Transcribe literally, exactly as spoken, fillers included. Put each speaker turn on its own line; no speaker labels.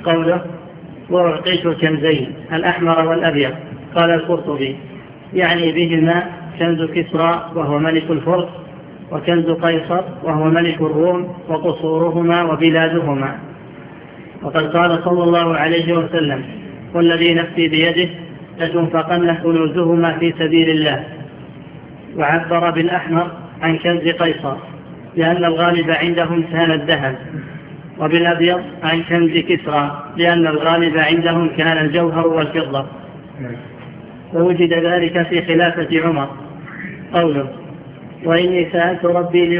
قوله وأعطيت كنزين الأحمر والأبيض. قال القرطبي يعني بهما كنز كسرى وهو ملك الفرس، وكنز قيصر وهو ملك الروم وقصورهما وبلادهما. وقد قال صلى الله عليه وسلم والذي نفسي بيده لتنفقن كنوزهما في سبيل الله. وعبر بالأحمر عن كنز قيصر لأن الغالب عندهم كان الذهب، وبالأبيض عن كنز كسرى لأن الغالب عندهم كان الجوهر والفضة. ووجد ذلك في خلافة عمر. قوله وإني سألت ربي